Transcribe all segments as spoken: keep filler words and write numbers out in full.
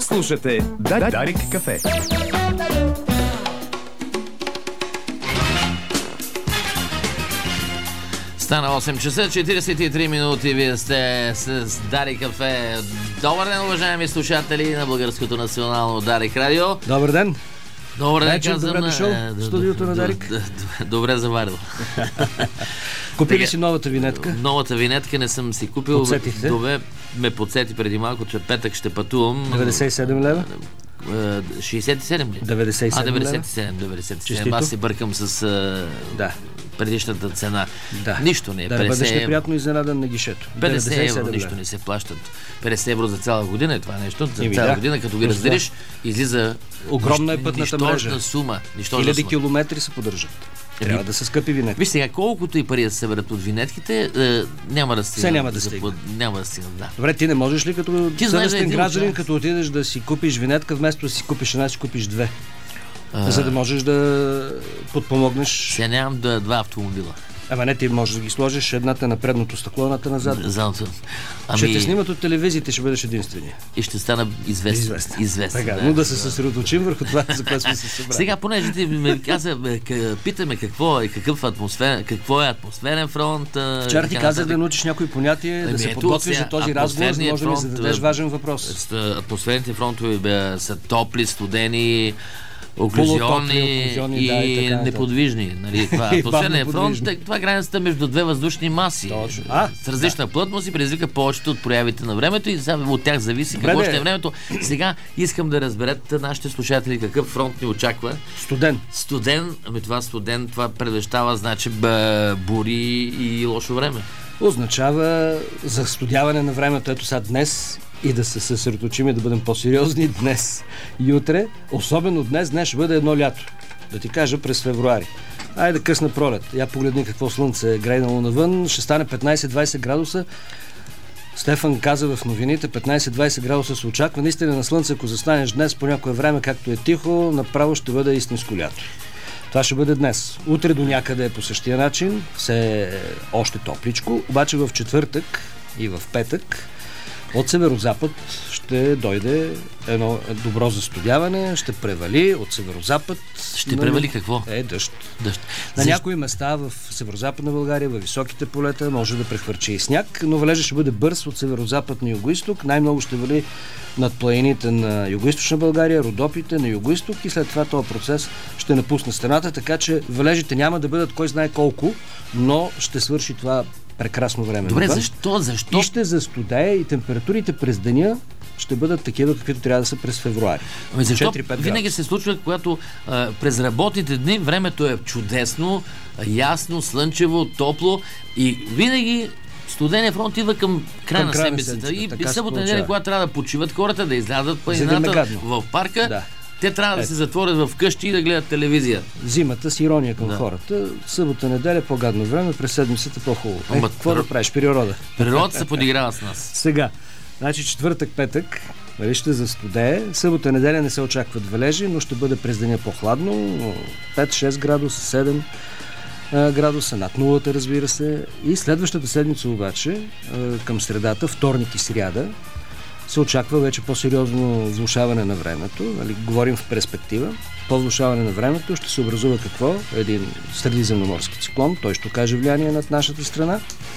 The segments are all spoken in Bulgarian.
Слушате Дарик кафе. Стана осем часа, четиридесет и три минути. Вие сте с Дарик кафе. Добър ден, уважаеми слушатели на Българското национално Дарик радио. Добър ден. Добър ден, казвам. Добре дошъл в студиото на Дарик. Добре заварил. Купи ли си новата винетка? Новата винетка не съм си купил. Подсетихте? Добре, ме подсети преди малко, че петък ще пътувам. деветдесет и седем лева? шейсет и седем ли? деветдесет и седем а, деветдесет и седем, деветдесет и седем. Аз се бъркам с да. предишната цена. Да. Нищо не е. Да, да бъдеш неприятно изненадан на гишето. петдесет евро нищо не се плащат. петдесет евро за цяла година е това нещо. За Еми, цяла да. година, като ги разделиш, излиза огромна е пътната мрежа. сума. Хиляди километри се поддържат. Трябва да са скъпи винетки. Виж сега, колкото и пари да се съберат от винетките, е, няма да стигнат. Все няма да стигнат. Няма да стигнат, да. Добре, ти не можеш ли като съвестен да гражданин, уча. като отидеш да си купиш винетка, вместо да си купиш една, си купиш две? А... За да можеш да подпомогнеш. Сега нямам да, два автомобила. Ама не, ти можеш да ги сложиш едната на предното стъкло, едната назад. Задното. Ами... Ще те снимат от телевизиите, ще бъдеш единствения. И ще стана известен. Известен. известен така, да, но да се съсредоточим върху това, за което сме се събрали. Сега, понеже ти ме каза, питаме какво е, какъв атмосферен, какво е атмосферен фронт. Вчера ти казах да научиш някои понятия, да се подготвиш за този разговор, за може да ми зададеш важен въпрос. Атмосферните фронтове са топли, студени, оклюзионни и, да, и така, неподвижни. Нали, това атмосферният фронт, това е границата между две въздушни маси. Точно. А, с различна да. плътност и предизвика повечето от проявите на времето и сега от тях зависи Добре, какво де. ще е времето. Сега искам да разберете нашите слушатели какъв фронт ни очаква. Студен. Студен, ами това студен, това предвещава, значи б, бури и лошо време. Означава застудяване на времето. Ето сега днес и да се съсредоточим и да бъдем по-сериозни днес и утре. Особено днес, днес ще бъде едно лято. Да ти кажа през февруари. Айде късна пролет. Я погледни какво слънце е грейнало навън. Ще стане петнайсет-двайсет градуса. Стефан каза в новините, петнайсет-двайсет градуса се очаква. Наистина на слънце, ако застанеш днес по някое време, както е тихо, направо ще бъде истинско лято. Това ще бъде днес. Утре до някъде е по същия начин. Все е още топличко. Обаче в четвъртък и в петък от северозапад ще дойде едно добро застудяване, ще превали от северозапад. Ще на... превали какво? Е, дъжд. дъжд. На Защо? Някои места в северозападна България, във високите полета, може да прехвърчи и сняг, но валежа ще бъде бърз от северозапад на югоизток. Най-много ще вали над планините на югоизточна България, Родопите на югоизток и след това този процес ще напусне страната, така че валежите няма да бъдат кой знае колко, но ще свърши това прекрасно време. Добре, защо? Защо? И ще застудее и температурите през деня ще бъдат такива, каквито трябва да са през февруари. Ами защо винаги се случва, когато а, през работните дни времето е чудесно, ясно, слънчево, топло и винаги студения фронт идва към края на седмицата. И, и събота неделя, когато трябва да почиват хората, да излязат планината в парка, да. Те трябва да се затворят в къщи и да гледат телевизия. Зимата с ирония към да. хората. Събота, неделя по-гадно време, през седмицата по-хубаво. Е, какво да правиш? Природа. Природата се подиграва с нас. Сега, значи четвъртък, петък, нали, ще застудее. Събота, неделя не се очакват валежи, но ще бъде през деня по-хладно. пет-шест градуса, седем градуса, над нулата, разбира се. И следващата седмица обаче, към средата, вторник и сряда, се очаква вече по-сериозно влошаване на времето. Нали, говорим в перспектива. По-влошаване на времето ще се образува какво? Един средиземноморски циклон. Той ще окаже влияние над нашата страна,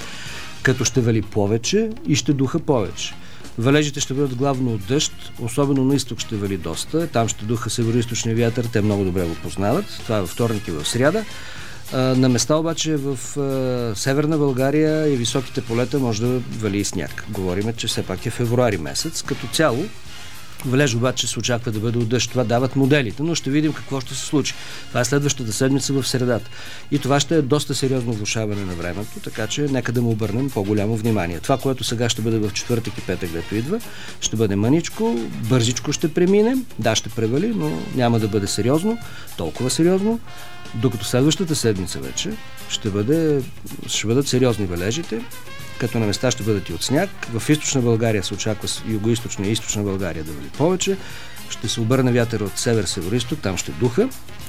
като ще вали повече и ще духа повече. Валежите ще бъдат главно от дъжд, особено на изток ще вали доста. Там ще духа североизточния вятър, те много добре го познават. Това е във вторник и в сряда. На места обаче в Северна България и високите полета може да вали и сняг. Говориме, че все пак е февруари месец. Като цяло, валеж обаче се очаква да бъде от дъжд. Това дават моделите, но ще видим какво ще се случи. Това е следващата седмица в средата. И това ще е доста сериозно влошаване на времето, така че нека да му обърнем по-голямо внимание. Това, което сега ще бъде в четвъртък и петък, дето идва, ще бъде мъничко, бързичко ще преминем. Да, ще превали, но няма да бъде сериозно, толкова сериозно. Докато следващата седмица вече ще, бъде, ще бъдат сериозни валежите, като на места ще бъдат и от сняг. В източна България се очаква югоизточна и източна България да вали повече. Ще се обърне вятър от север-североизток, там ще духа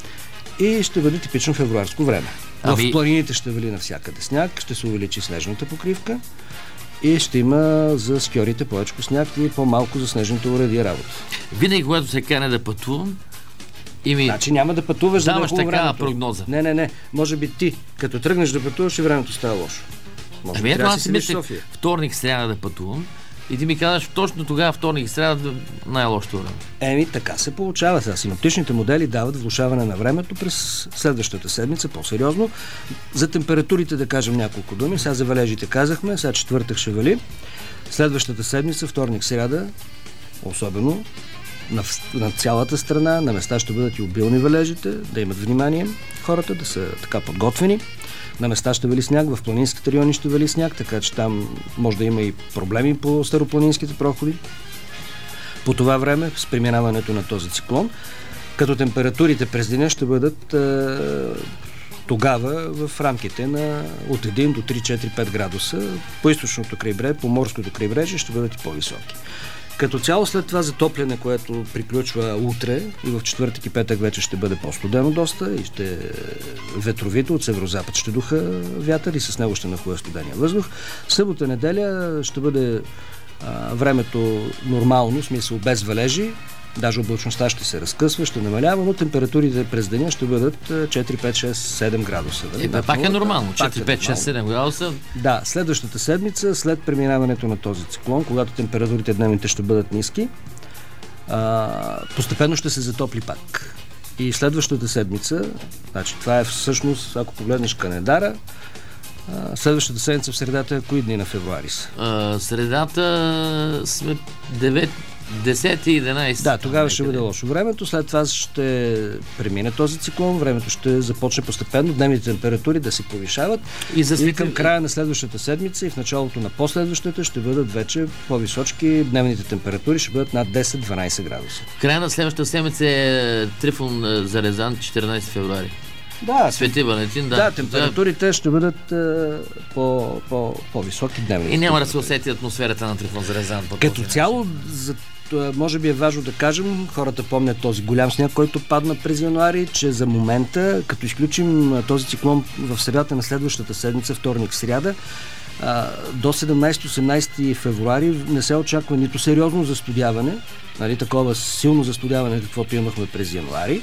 и ще бъде типично февруарско време. Ами... В планините ще вали навсякъде сняг, ще се увеличи снежната покривка И ще има за скиорите повече сняг и по-малко за снежните уреди работа. Винаги, когато се кане да пътувам, и ми... Значи няма да пътуваш, за да е даваш хубаво такава времето. прогноза. Не, не, не. Може би ти, като тръгнеш да пътуваш, и времето става лошо. Може Ами би ето трябва да аз си си седиш в мисля София. вторник, сряда да пътувам и ти ми казваш точно тогава вторник и сряда най-лошото време. Еми, така се получава. Сега синоптичните модели дават влошаване на времето през следващата седмица, по-сериозно. За температурите да кажем няколко думи. Сега за валежите казахме, сега четвъртък ще вали. Следващата седмица, вторник, сряда, особено на, на цялата страна, на места ще бъдат и обилни валежите, да имат внимание хората, да са така подготвени. На места ще вали сняг, в планинските райони ще вали сняг, така че там може да има и проблеми по старопланинските проходи. По това време, с преминаването на този циклон, като температурите през деня ще бъдат е, тогава в рамките на от един до три, четири, пет градуса. По източното крайбрежие, по морското крайбрежие ще бъдат и по-високи. Като цяло след това затопляне, което приключва утре и в четвъртък и петък вече ще бъде по-студено доста и ще ветровито от северозапад ще духа вятър и с него ще нахлуе студения въздух. Събота, неделя ще бъде а, времето нормално, в смисъл без валежи, даже облачността ще се разкъсва, ще намалява, но температурите през деня ще бъдат четири, пет, шест, седем градуса. Е, да, пак е нормално. четири, пет, шест, седем градуса. Да, следващата седмица, след преминаването на този циклон, когато температурите дневните ще бъдат ниски, а, постепенно ще се затопли пак. И следващата седмица, значи това е всъщност, ако погледнеш календара, а, следващата седмица в средата, кои дни на февруари са? А, средата сме девет, десет и единайсет. Да, тогава ще бъде лошо времето, след това ще премине този циклон, времето ще започне постепенно, дневните температури да се повишават и, за и към края на следващата седмица и в началото на последващата ще бъдат вече по-височки, дневните температури ще бъдат над десет-дванайсет градуса. Края на следващата седмица е Трифон Зарезан, четиринайсети февруари. Да, Свети Валентин, да. Да, температурите ще бъдат е, по, по, по-високи дневни. И няма да се усети атмосферата на Трифон Зарезан. Като цяло, за, може би е важно да кажем, хората помнят този голям сняг, който падна през януари, че за момента, като изключим този циклон в средата на следващата седмица, вторник, сряда, до седемнайсети-осемнайсети февруари не се очаква нито сериозно застудяване, нали, такова силно застудяване, каквото имахме през януари,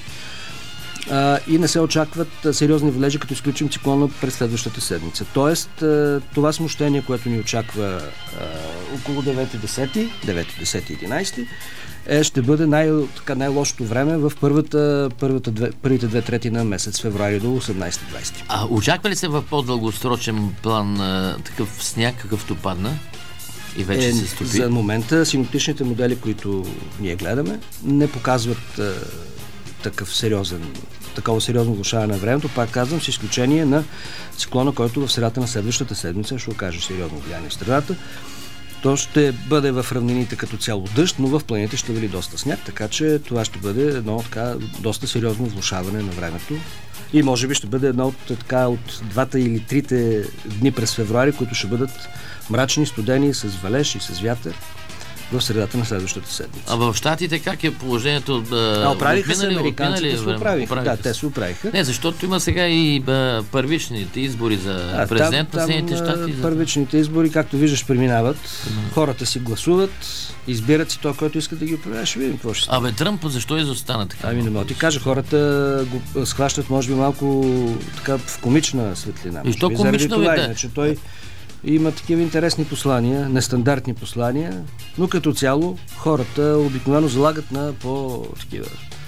а, и не се очакват сериозни валежи, като изключим циклона през следващата седмица. Тоест, а, това смущение, което ни очаква а, около девети, десети, девети, десети, единайсети, е, ще бъде най- така, най-лошото време в първата, първата две, първите две трети на месец февруари до осемнайсети-двайсети. А очаква ли се в по-дългосрочен план а, такъв сняг, какъвто падна? И вече е, се стопи? За момента синоптичните модели, които ние гледаме, не показват а, такъв сериозен, такова сериозно влошаване на времето. Пак казвам, с изключение на циклона, който в средата на следващата седмица ще окаже сериозно влияние в средата. То ще бъде в равнините като цяло дъжд, но в планините ще вали доста сняг, така че това ще бъде едно така доста сериозно влошаване на времето. И може би ще бъде едно от, така, от двата или трите дни през февруари, които ще бъдат мрачни, студени, с валеж и с вятър в средата на следващата седмица. А в Щатите как е положението? Да, а, оправиха се, американците се оправиха. Да, те се оправиха. Не, защото има сега и ба, първичните избори за а, президент там, на Съединените щати. Първичните избори, както виждаш, преминават. Mm. Хората си гласуват, избират си това, който искат да ги управлява. Ще видим какво ще стане. Абе, Тръмп, защо изостана така? Ами не мога ти кажа, хората го схващат, може би, малко така в комична светлина. И що комично, бе, да? Иначе той има такива интересни послания, нестандартни послания, но като цяло хората обикновено залагат на по-такива.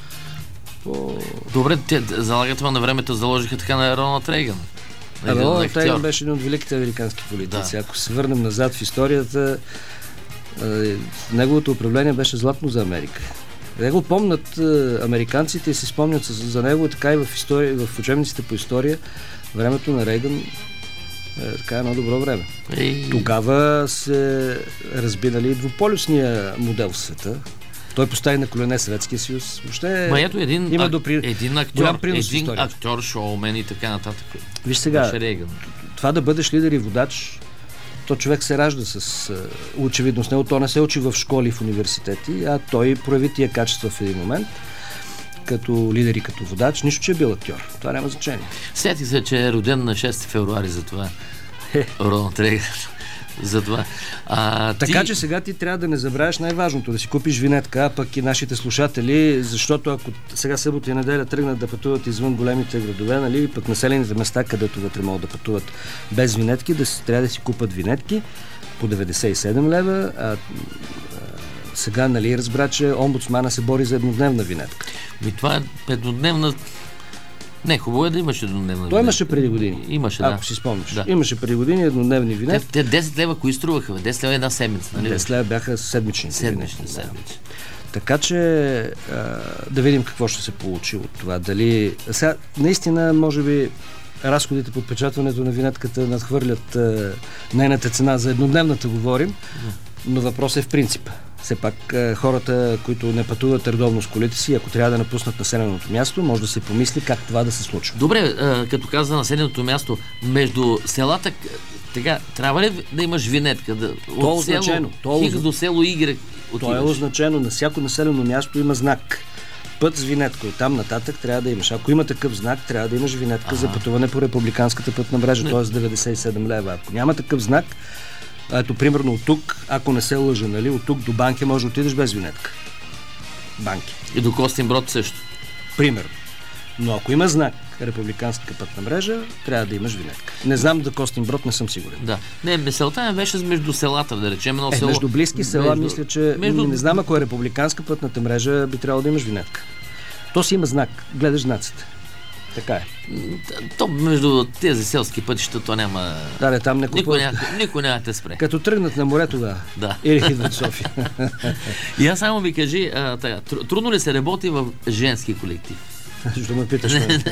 По... Добре, те залагат това на времето, заложиха така на Роналд Рейган. А Роналд Рейган беше един от великите американски политици. Да. Ако се върнем назад в историята, неговото управление беше златно за Америка. Те го помнят американците и се спомнят за него, така и в, история, в учебниците по история. Времето на Рейган е така едно добро време. Ей. Тогава се разби, нали, двуполюсния модел в света. Той постави на колене Съветския съюз. Въобще Ма ето един, има ак, допри... един актьор, един актьор, шоумен и така нататък. Виж сега, това да бъдеш лидер и водач, то човек се ражда с uh, очевидност. Него то не се учи в школи и в университети, а той прояви тия качества в един момент като лидер и като водач, нищо, че е бил актьор. Това няма значение. Сетих се, че е роден на шести февруари, за това. Роналд Рейган. Затова. А, Така ти... че сега ти трябва да не забравяш най-важното, да си купиш винетка, а пък и нашите слушатели, защото ако сега събота и неделя тръгнат да пътуват извън големите градове, нали, пък населените места, където вътре могат да пътуват без винетки, да си, трябва да си купат винетки по деветдесет и седем лева, а, а сега, нали, разбра, че омбудсмана се бори за еднодневна винетка. И това е еднодневна... Не, хубаво е да имаше еднодневна. Той имаше преди години. Имаше, ако да. си спомняш. Да. Имаше преди години еднодневни винетки. Те, те десет лева кои струваха? десет лева една седмица, нали? десет лева бяха седмични. Седмични, седмични. Така че а, да видим какво ще се получи от това. Дали... Сега, наистина, може би, разходите по отпечатването на винетката надхвърлят а, нейната цена. За еднодневната говорим, но въпросът е в принцип. Все пак а, хората, които не пътуват редовно с колите си, ако трябва да напуснат населеното място, може да се помисли как това да се случва. Добре, а, като каза населеното място, между селата, така, трябва ли да имаш винетка? Да, То от е означено. Село Хикс до село Y. То е означено. На всяко населено място има знак. Път с винетка. Оттам нататък трябва да имаш. Ако има такъв знак, трябва да имаш винетка ага. за пътуване по републиканската пътна мрежа, т.е. деветдесет и седем лева. Ако няма такъв знак, ето, примерно от тук, ако не се лъжа, нали, от тук до Банки може да отидеш без винетка. Банки. И до Костинброд също. Примерно. Но ако има знак републиканска пътна мрежа, трябва да имаш винетка. Не знам да Костинброд, не съм сигурен. Да. Не, мисълта ми беше между селата, да речем едно е, село. Между близки села, между... мисля, че между... не знам, ако е републиканска пътната мрежа, би трябвало да имаш винетка. То си има знак. Гледаш знаците. Така е. То между тези селски пътища то няма... Да, не, там не купуват. Никой няма, никой няма те спре. Като тръгнат на море тогава. Да. Или идват в София. И аз само ми кажи, а, така, трудно ли се работи в женски колектив? Защо ме питаш?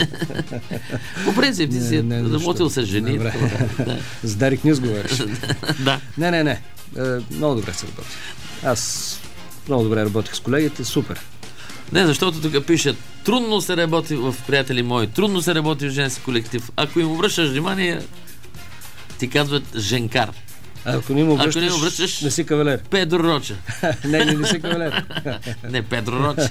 По принцип ти си работил с жени. Да. С Дарик Нюз говориш. Да. Не, не, не. Много добре се работи. Аз много добре работих с колегите. Супер. Не, защото тук пише: трудно се работи в приятели мои, трудно се работи в женски колектив. Ако им обръщаш внимание, ти казват женкар. А ако не му обръщаш, не, обръщаш не си кавалер. Педро Роча. не, не, не си кавалер. Не, Педро Роча.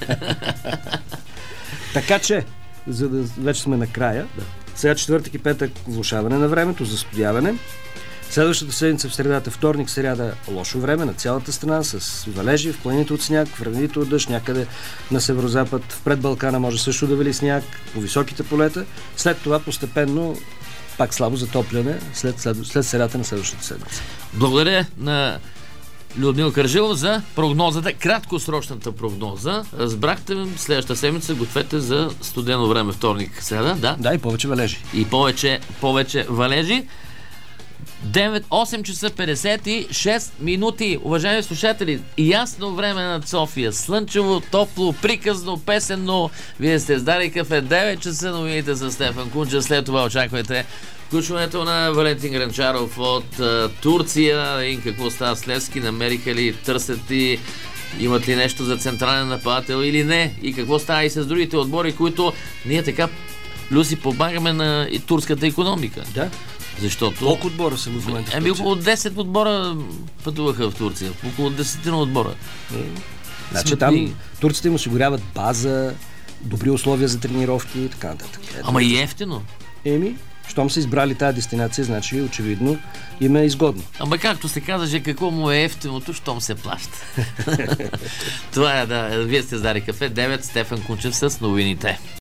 Така че, за да вече сме накрая, да. Сега четвъртък и петък влошаване на времето, застудяване. Следващата седмица в средата, вторник, сряда, лошо време на цялата страна, с валежи, в планините от сняг, в равнините от дъжд, някъде на северозапад, в пред Балкана може също да вали сняг, по високите полета. След това постепенно пак слабо затопляне след, след, след средата на следващата седмица. Благодаря на Людмил Кържилов за прогнозата, краткосрочната прогноза. Разбрахте, следващата седмица гответе за студено време, вторник, среда, да? Да, и повече валежи. И повече, повече валежи. девет, осем часа петдесет и шест минути. Уважаеми слушатели, ясно време над София. Слънчево, топло, приказно, песенно. Вие сте с Дарик кафе. девет часа новините с Стефан Кунчев. След това очаквайте включването на Валентин Гранчаров от uh, Турция. И какво става с Левски? Намериха ли, търсят ли, имат ли нещо за централен нападател или не? И какво става и с другите отбори, които ние така, Люси, помагаме на и турската икономика. Да. Защото... Колко отбора са в момента? Еми около десет отбора пътуваха в Турция. Около десет отбора. Е, значи там турците им осигуряват база, добри условия за тренировки и така нататък. Ето. Ама и ефтино. Еми, щом са избрали тази дестинация, значи очевидно им е изгодно. Ама както се казаше, какво му е ефтиното, щом се плаща. Това е, да. Вие сте с Дарик кафе. девет, Стефан Кунчев с новините.